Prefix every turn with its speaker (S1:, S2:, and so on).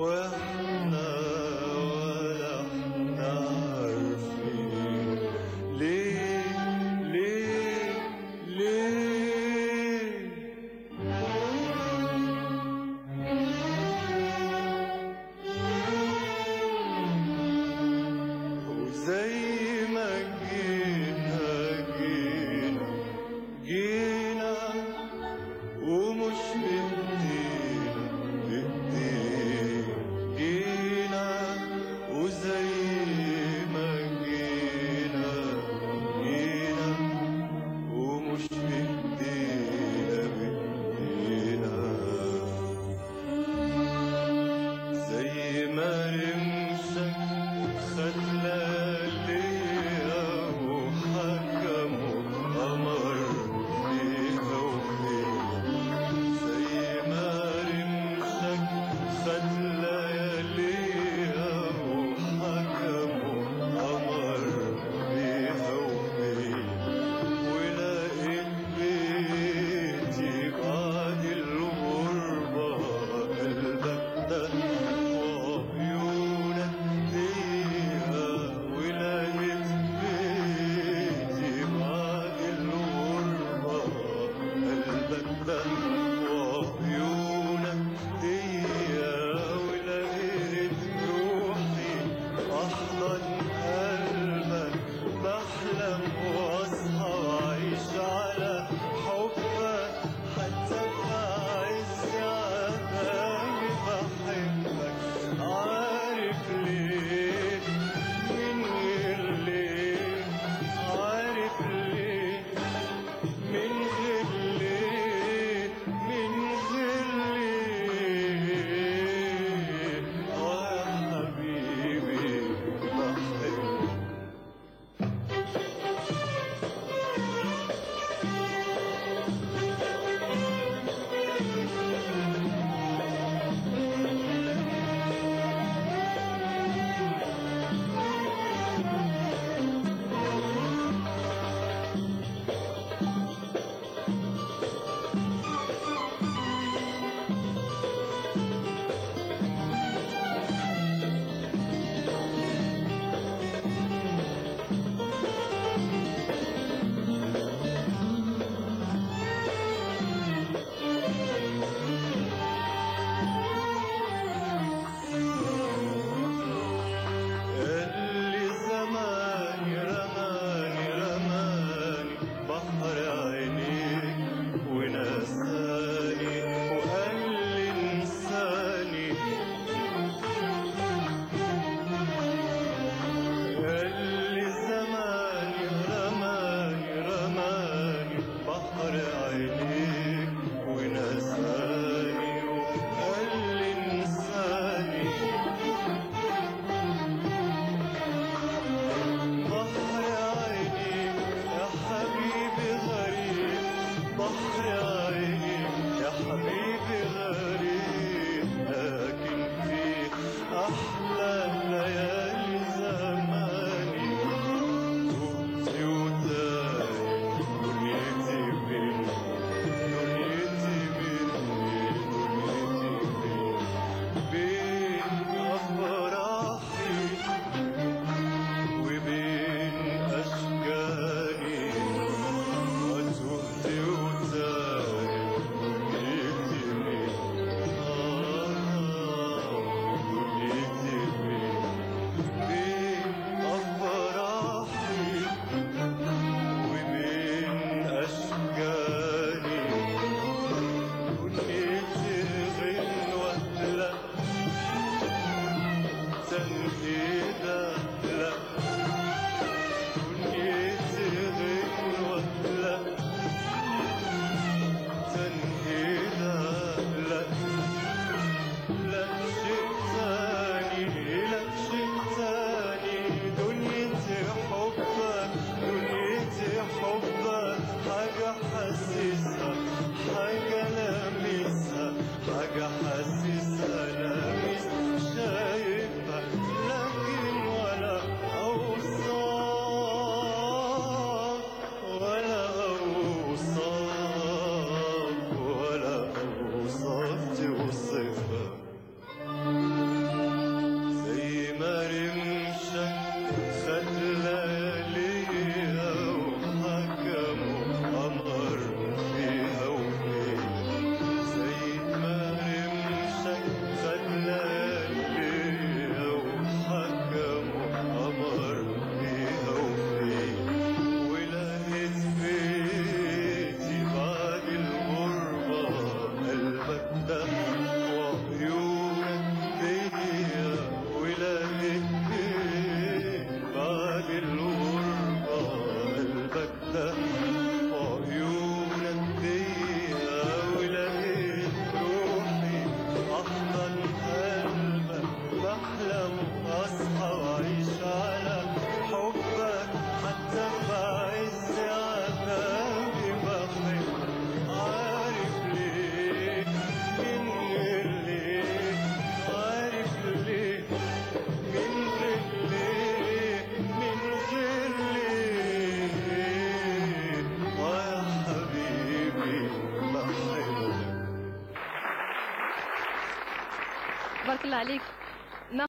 S1: واحنا ولا احنا عارفين ليه ليه ليه. وزي ما جينا جينا ومش جينا وزي ما جينا ومش بإيدينا زي ما رمشك خد ليا وحكم وأمر فيها وفيها. زي ما رمشك خد لياليها وحكم وأمر فيها وفيها. ولقيت بيتي بعد الغربة قلبك ده وعيونك فيها. ولقيت بيتي بعد الغربة قلبك ده وعيونك فيها. ولقيت روحي أحضن قلبك بحلم وأصحى وأعيش على حبك حتى بعز عذابي بحبك. عارف ليه من غير ليه، عارف ليه من غير ليه، من غير ليه. يا حبيبي بحبك. اللي زماني رماني بحر عينيك ونساني وقال لي انساني. اللي زماني رماني بحر عينيك ونساني وقال لي انساني. بحر عيني يا حبيبي غريب، بحر عيني يا حبيبي غريب. لكن في أحلى ليالي زماني تهت وتايه دنيتي مني، دنيتي مني، دنيتي مني. بين أفراحي وبين أشجاري وتهت وتايه دنيتي مني، دنيتي
S2: عليك.